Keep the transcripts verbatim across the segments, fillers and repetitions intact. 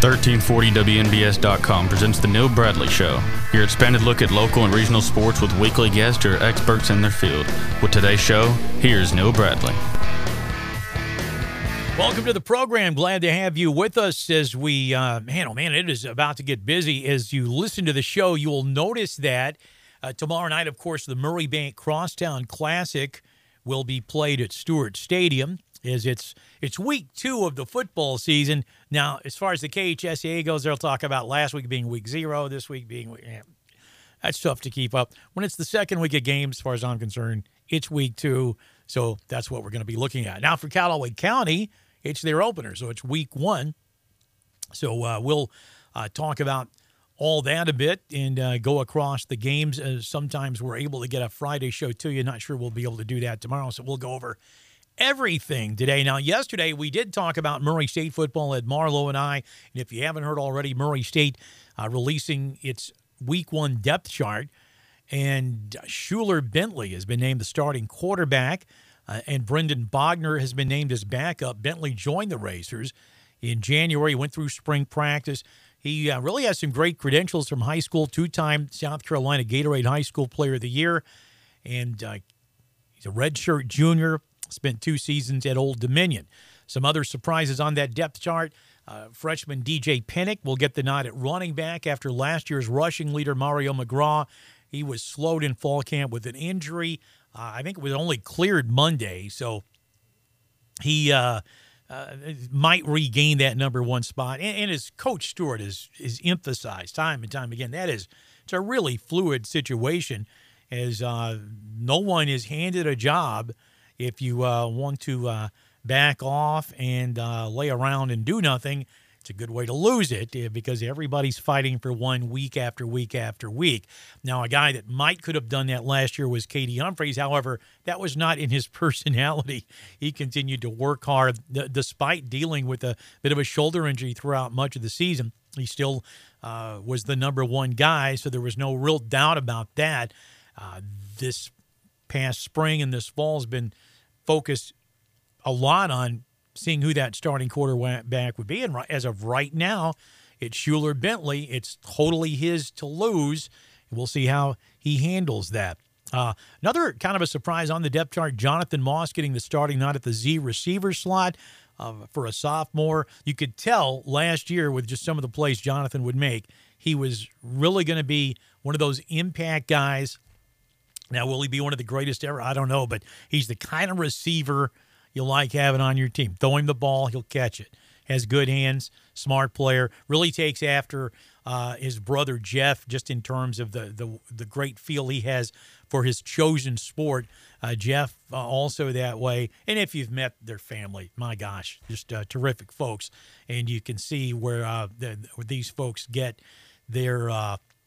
thirteen forty W N B S dot com presents The Neil Bradley Show. Your expanded look at local and regional sports with weekly guests or experts in their field. With today's show, here's Neil Bradley. Welcome to the program. Glad to have you with us as we, uh, man, oh man, it is about to get busy. As you listen to the show, you will notice that uh, tomorrow night, of course, the Murray Bank Crosstown Classic will be played at Stewart Stadium. Is it's it's week two of the football season. Now, as far as the K H S A A goes, they'll talk about last week being week zero, this week being week, yeah, that's tough to keep up. When it's the second week of games, as far as I'm concerned, it's week two, so that's what we're going to be looking at. Now, for Callaway County, it's their opener, so it's week one. So uh, we'll uh, talk about all that a bit and uh, go across the games. Uh, sometimes we're able to get a Friday show to you. Not sure we'll be able to do that tomorrow, so we'll go over everything today. Now, yesterday we did talk about Murray State football at Marlowe and I. And if you haven't heard already, Murray State uh, releasing its week one depth chart. And Schuler Bentley has been named the starting quarterback. Uh, and Brendan Bogner has been named as backup. Bentley joined the Racers in January, went through spring practice. He uh, really has some great credentials from high school, two-time South Carolina Gatorade High School Player of the Year. And uh, he's a redshirt junior. Spent two seasons at Old Dominion. Some other surprises on that depth chart. Uh, freshman D J Pinnock will get the nod at running back after last year's rushing leader Mario McGraw. He was slowed in fall camp with an injury. Uh, I think it was only cleared Monday, so he uh, uh, might regain that number one spot. And, and as Coach Stewart has, has emphasized time and time again, that is it's a really fluid situation as uh, no one is handed a job. If you uh, want to uh, back off and uh, lay around and do nothing, it's a good way to lose it because everybody's fighting for one week after week after week. Now, a guy that might could have done that last year was Katie Humphreys. However, that was not in his personality. He continued to work hard d- despite dealing with a bit of a shoulder injury throughout much of the season. He still uh, was the number one guy, so there was no real doubt about that. Uh, this past spring and this fall has been focused a lot on seeing who that starting quarterback would be. And as of right now, it's Schuler Bentley. It's totally his to lose. We'll see how he handles that. Uh, another kind of a surprise on the depth chart, Jonathan Moss getting the starting nod at the Z receiver slot uh, for a sophomore. You could tell last year with just some of the plays Jonathan would make, he was really going to be one of those impact guys. Now, will he be one of the greatest ever? I don't know, but he's the kind of receiver you like having on your team. Throw him the ball, he'll catch it. Has good hands, smart player, really takes after uh, his brother Jeff just in terms of the, the, the great feel he has for his chosen sport. Uh, Jeff uh, also that way. And if you've met their family, my gosh, just uh, terrific folks. And you can see where, uh, the, where these folks get their uh, –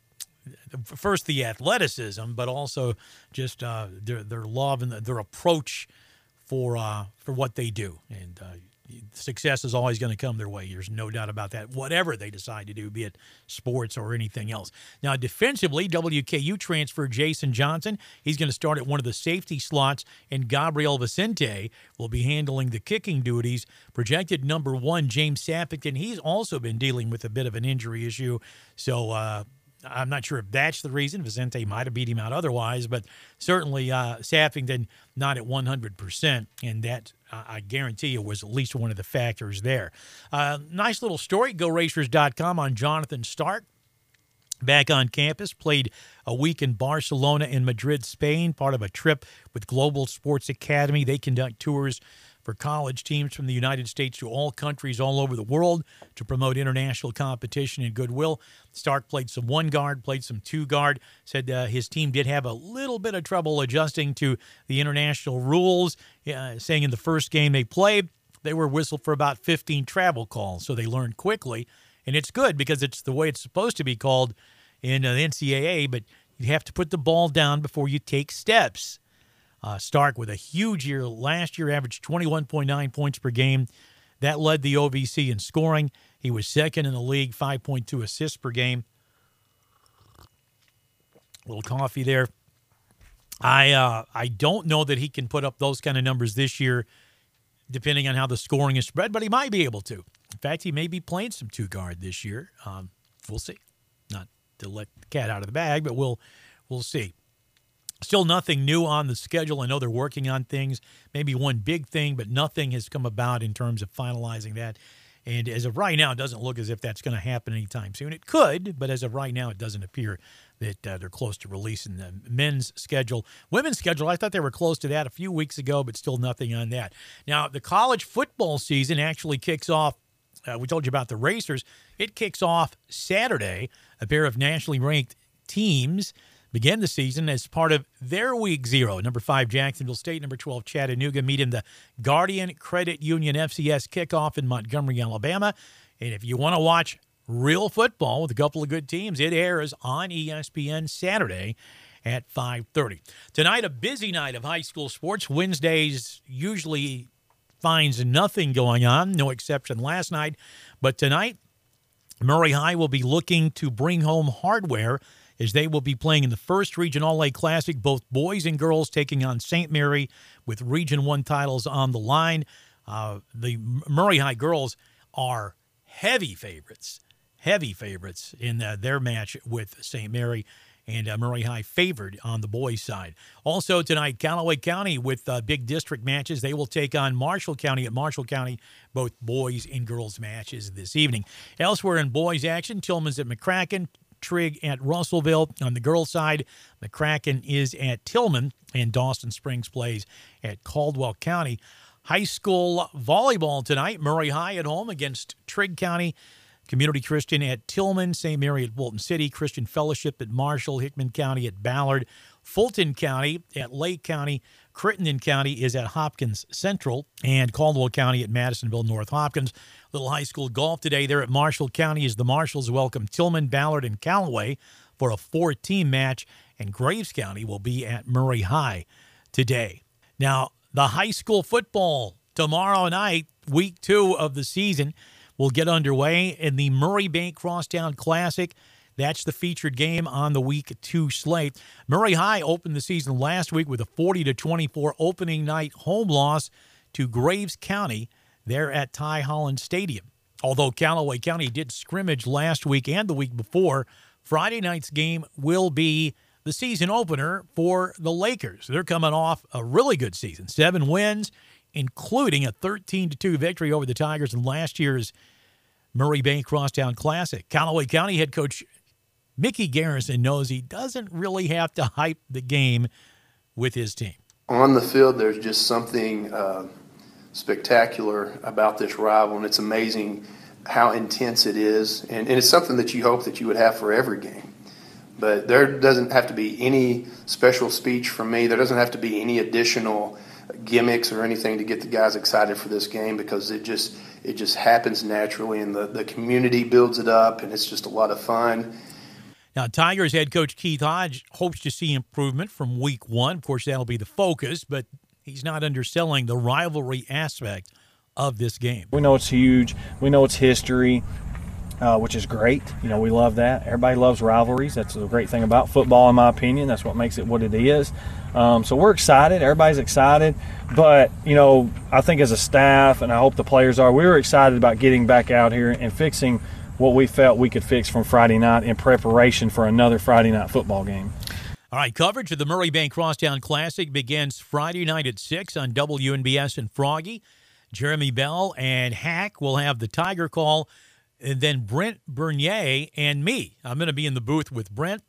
first the athleticism, but also just uh, their their love and their approach for uh, for what they do. And uh, success is always going to come their way. There's no doubt about that, whatever they decide to do, be it sports or anything else. Now, defensively, W K U transfer Jason Johnson. He's going to start at one of the safety slots, and Gabriel Vicente will be handling the kicking duties. Projected number one, James Sappington. He's also been dealing with a bit of an injury issue, so uh I'm not sure if that's the reason. Vicente might have beat him out otherwise, but certainly uh, Sappington not at one hundred percent, and that, uh, I guarantee you, was at least one of the factors there. Uh, nice little story, go racers dot com, on Jonathan Stark. Back on campus, played a week in Barcelona and Madrid, Spain, part of a trip with Global Sports Academy. They conduct tours for college teams from the United States to all countries all over the world to promote international competition and goodwill. Stark played some one guard, played some two guard, said uh, his team did have a little bit of trouble adjusting to the international rules, uh, saying in the first game they played, they were whistled for about fifteen travel calls, so they learned quickly. And it's good because it's the way it's supposed to be called in uh, the N C double A, but you have to put the ball down before you take steps. Uh, Stark with a huge year. Last year averaged twenty-one point nine points per game. That led the O V C in scoring. He was second in the league, five point two assists per game. A little coffee there. I uh, I don't know that he can put up those kind of numbers this year, depending on how the scoring is spread, but he might be able to. fact, he may be playing some two-guard this year. Um, we'll see. Not to let the cat out of the bag, but we'll we'll see. Still nothing new on the schedule. I know they're working on things, maybe one big thing, but nothing has come about in terms of finalizing that. And as of right now, it doesn't look as if that's going to happen anytime soon. It could, but as of right now, it doesn't appear that uh, they're close to releasing the men's schedule. Women's schedule, I thought they were close to that a few weeks ago, but still nothing on that. Now, the college football season actually kicks off. Uh, we told you about the Racers. It kicks off Saturday. A pair of nationally ranked teams begin the season as part of their week zero. Number five, Jacksonville State. Number twelve, Chattanooga meet in the Guardian Credit Union F C S kickoff in Montgomery, Alabama. And if you want to watch real football with a couple of good teams, it airs on E S P N Saturday at five thirty. Tonight, a busy night of high school sports. Wednesdays usually finds nothing going on, no exception last night. But tonight, Murray High will be looking to bring home hardware as they will be playing in the first Region All-A Classic, both boys and girls taking on Saint Mary with Region one titles on the line. Uh, the Murray High girls are heavy favorites, heavy favorites in uh, their match with Saint Mary, and uh, Murray High favored on the boys' side. Also tonight, Callaway County with uh, big district matches. They will take on Marshall County at Marshall County, both boys and girls matches this evening. Elsewhere in boys action, Tillman's at McCracken, Trigg at Russellville. On the girls' side, McCracken is at Tillman, and Dawson Springs plays at Caldwell County. High school volleyball tonight, Murray High at home against Trigg County, Community Christian at Tillman, Saint Mary at Fulton City, Christian Fellowship at Marshall, Hickman County at Ballard, Fulton County at Lake County, Crittenden County is at Hopkins Central, and Caldwell County at Madisonville North Hopkins. Little high school golf today there at Marshall County as the Marshalls welcome Tillman, Ballard, and Callaway for a four-team match, and Graves County will be at Murray High today. Now, the high school football tomorrow night, week two of the season, will get underway in the Murray Bank Crosstown Classic. That's the featured game on the week two slate. Murray High opened the season last week with a forty to twenty-four opening night home loss to Graves County there at Ty Holland Stadium. Although Callaway County did scrimmage last week and the week before, Friday night's game will be the season opener for the Lakers. They're coming off a really good season, seven wins, including a thirteen to two victory over the Tigers in last year's Murray Bank Crosstown Classic. Callaway County head coach Mickey Garrison knows he doesn't really have to hype the game with his team. On the field, there's just something uh, spectacular about this rival, and it's amazing how intense it is. And, and it's something that you hope that you would have for every game. But there doesn't have to be any special speech from me. There doesn't have to be any additional gimmicks or anything to get the guys excited for this game, because it just it just happens naturally, and the, the community builds it up, and it's just a lot of fun. Now, Tigers head coach Keith Hodge hopes to see improvement from week one. Of course, that'll be the focus, but he's not underselling the rivalry aspect of this game. We know it's huge. We know it's history, uh, which is great. You know, we love that. Everybody loves rivalries. That's the great thing about football, in my opinion. That's what makes it what it is. Um, so we're excited. Everybody's excited. But, you know, I think as a staff, and I hope the players are, we were excited about getting back out here and fixing what we felt we could fix from Friday night in preparation for another Friday night football game. All right, coverage of the Murray Bank Crosstown Classic begins Friday night at six on W N B S and Froggy. Jeremy Bell and Hack will have the Tiger call, and then Brent Bernier and me. I'm going to be in the booth with Brent,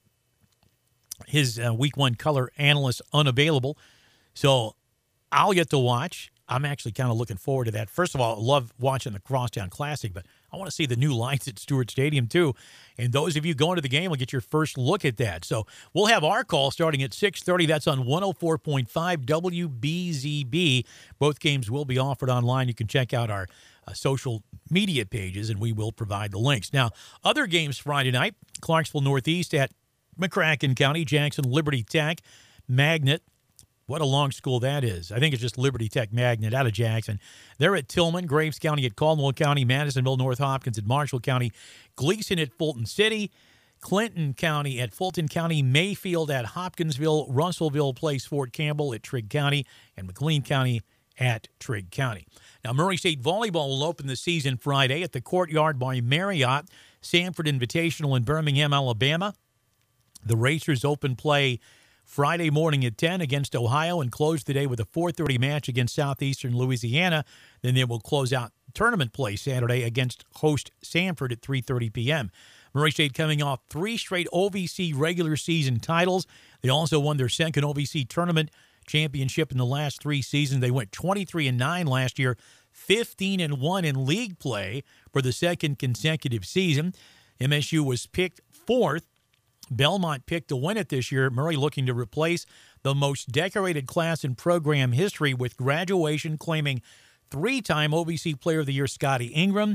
his uh, week one color analyst unavailable. So I'll get to watch. I'm actually kind of looking forward to that. First of all, I love watching the Crosstown Classic, but I want to see the new lights at Stewart Stadium too. And those of you going to the game will get your first look at that. So we'll have our call starting at six thirty. That's on one oh four point five W B Z B. Both games will be offered online. You can check out our uh, social media pages, and we will provide the links. Now, other games Friday night, Clarksville Northeast at McCracken County, Jackson Liberty Tech, Magnet. What a long school that is. I think it's just Liberty Tech Magnet out of Jackson. They're at Tillman, Graves County at Caldwell County, Madisonville, North Hopkins at Marshall County, Gleason at Fulton City, Clinton County at Fulton County, Mayfield at Hopkinsville, Russellville plays Fort Campbell at Trigg County, and McLean County at Trigg County. Now, Murray State Volleyball will open the season Friday at the Courtyard by Marriott Sanford Invitational in Birmingham, Alabama. The Racers open play Friday morning at ten against Ohio and close the day with a four thirty match against Southeastern Louisiana. Then they will close out tournament play Saturday against host Sanford at three thirty p.m. Murray State coming off three straight O V C regular season titles. They also won their second O V C tournament championship in the last three seasons. They went twenty-three and nine last year, fifteen and one in league play for the second consecutive season. M S U was picked fourth. Belmont picked to win it this year. Murray looking to replace the most decorated class in program history with graduation, claiming three-time O V C Player of the Year Scotty Ingram,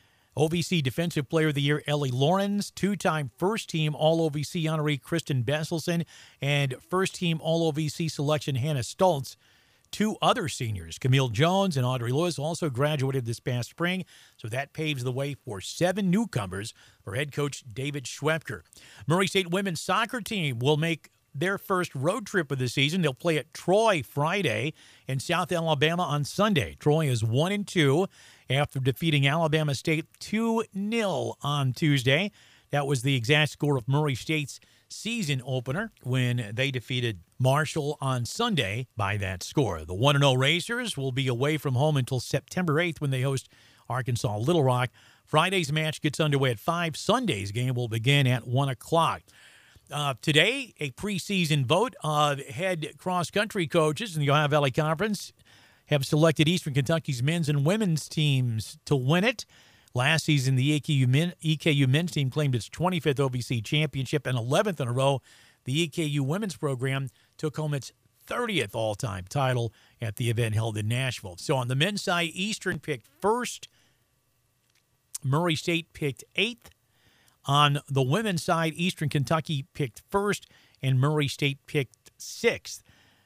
O V C Defensive Player of the Year Ellie Lawrence, two-time first-team All-O V C honoree Kristen Besselson, and first-team All-O V C selection Hannah Stoltz. Two other seniors, Camille Jones and Audrey Lewis, also graduated this past spring, so that paves the way for seven newcomers for head coach David Schwepker. Murray State women's soccer team will make their first road trip of the season. They'll play at Troy Friday and South Alabama on Sunday. Troy is one and two after defeating Alabama State two nil on Tuesday. That was the exact score of Murray State's season opener when they defeated Marshall on Sunday by that score. The one and oh Racers will be away from home until September eighth when they host Arkansas Little Rock. Friday's match gets underway at five. Sunday's game will begin at one o'clock. Uh, today, a preseason vote of head cross-country coaches in the Ohio Valley Conference have selected Eastern Kentucky's men's and women's teams to win it. Last season, the E K U, men, E K U men's team claimed its twenty-fifth O V C championship and eleventh in a row. The E K U women's program took home its thirtieth all-time title at the event held in Nashville. So on the men's side, Eastern picked first. Murray State picked eighth. On the women's side, Eastern Kentucky picked first, and Murray State picked sixth.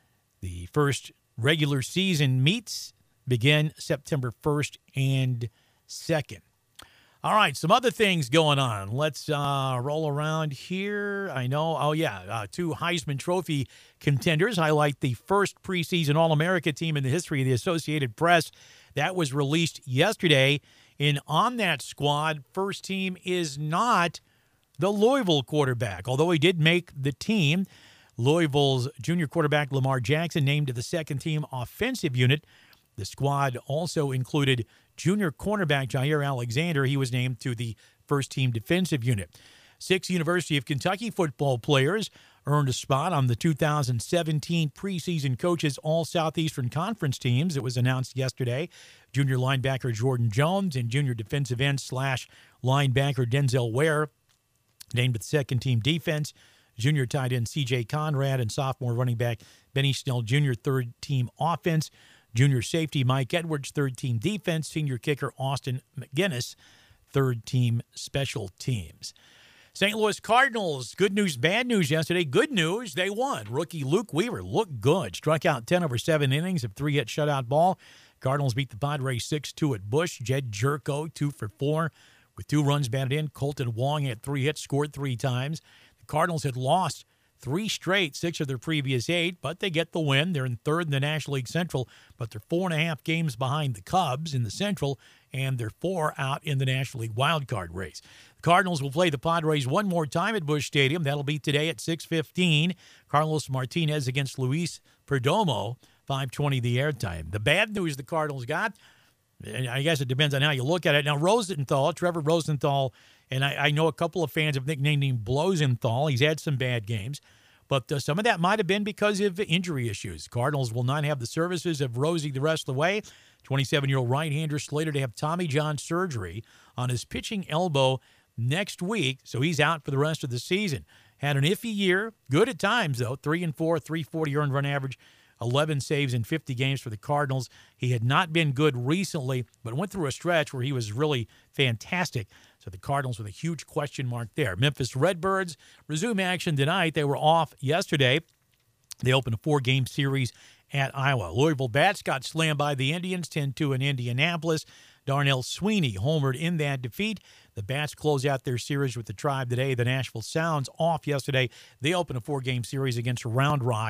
The first regular season meets begin September first and second. All right, some other things going on. Let's uh, roll around here. I know, oh yeah, uh, two Heisman Trophy contenders highlight the first preseason All-America team in the history of the Associated Press. That was released yesterday. And on that squad, first team is not the Louisville quarterback, although he did make the team. Louisville's junior quarterback Lamar Jackson named to the second-team offensive unit. The squad also included junior cornerback Jair Alexander. He was named to the first-team defensive unit. Six University of Kentucky football players earned a spot on the two thousand seventeen preseason coaches All-Southeastern Conference teams. It was announced yesterday. Junior linebacker Jordan Jones and junior defensive end slash linebacker Denzel Ware named to the second-team defense. Junior tight end C J Conrad and sophomore running back Benny Snell Junior third-team offense. Junior safety Mike Edwards, third-team defense. Senior kicker Austin McGinnis, third-team special teams. Saint Louis Cardinals, good news, bad news yesterday. Good news, they won. Rookie Luke Weaver looked good. Struck out ten over seven innings of three-hit shutout ball. Cardinals beat the Padres six two at Busch. Jed Jerko, two for four with two runs batted in. Colton Wong had three hits, scored three times. The Cardinals had lost three straight, six of their previous eight, but they get the win. They're in third in the National League Central, but they're four and a half games behind the Cubs in the Central, and they're four out in the National League wildcard race. The Cardinals will play the Padres one more time at Busch Stadium. That'll be today at six fifteen. Carlos Martinez against Luis Perdomo, five twenty the airtime. The bad news the Cardinals got, and I guess it depends on how you look at it. Now, Rosenthal, Trevor Rosenthal, and I, I know a couple of fans have nicknamed him Blosenthal. He's had some bad games, but uh, some of that might have been because of injury issues. Cardinals will not have the services of Rosie the rest of the way. twenty-seven-year-old right-hander slated to have Tommy John surgery on his pitching elbow next week, so he's out for the rest of the season. Had an iffy year, good at times, though, three and four, three forty earned run average, eleven saves in fifty games for the Cardinals. He had not been good recently, but went through a stretch where he was really fantastic. So the Cardinals with a huge question mark there. Memphis Redbirds resume action tonight. They were off yesterday. They opened a four-game series at Iowa. Louisville Bats got slammed by the Indians, ten two in Indianapolis. Darnell Sweeney homered in that defeat. The Bats close out their series with the Tribe today. The Nashville Sounds off yesterday. They open a four-game series against Round Rock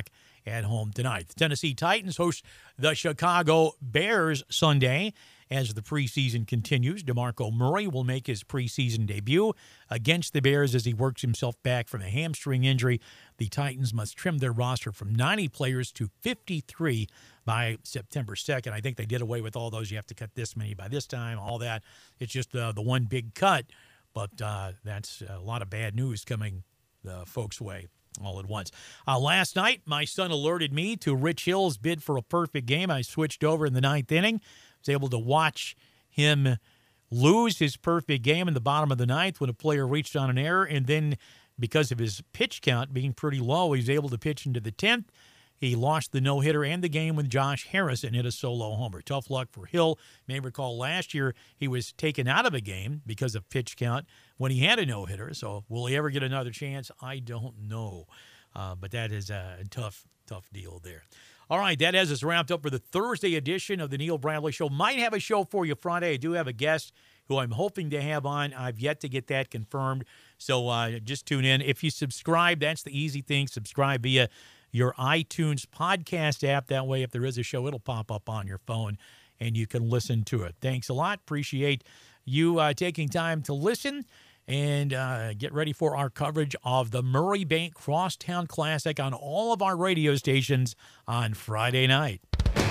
at home tonight. The Tennessee Titans host the Chicago Bears Sunday. As the preseason continues, DeMarco Murray will make his preseason debut against the Bears as he works himself back from a hamstring injury. The Titans must trim their roster from ninety players to fifty-three by September second. I think they did away with all those. You have to cut this many by this time, all that. It's just uh, the one big cut, but uh, that's a lot of bad news coming the folks' way all at once. Uh, last night, my son alerted me to Rich Hill's bid for a perfect game. I switched over in the ninth inning. Was able to watch him lose his perfect game in the bottom of the ninth when a player reached on an error, and then because of his pitch count being pretty low, he was able to pitch into the tenth. He lost the no-hitter and the game when Josh Harrison hit a solo homer. Tough luck for Hill. You may recall last year he was taken out of a game because of pitch count when he had a no-hitter. So will he ever get another chance? I don't know. Uh, but that is a tough, tough deal there. All right, that has us wrapped up for the Thursday edition of the Neil Bradley Show. Might have a show for you Friday. I do have a guest who I'm hoping to have on. I've yet to get that confirmed, so uh, just tune in. If you subscribe, that's the easy thing. Subscribe via your iTunes podcast app. That way, if there is a show, it'll pop up on your phone, and you can listen to it. Thanks a lot. Appreciate you uh, taking time to listen. And uh, get ready for our coverage of the Murray Bank Crosstown Classic on all of our radio stations on Friday night.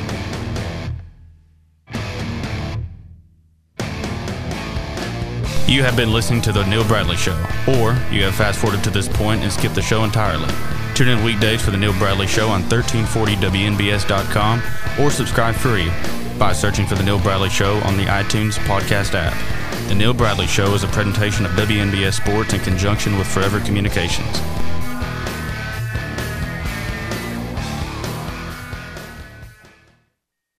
You have been listening to The Neil Bradley Show, or you have fast-forwarded to this point and skipped the show entirely. Tune in weekdays for The Neil Bradley Show on thirteen forty W N B S dot com or subscribe free by searching for The Neil Bradley Show on the iTunes podcast app. The Neil Bradley Show is a presentation of W N B S Sports in conjunction with Forever Communications.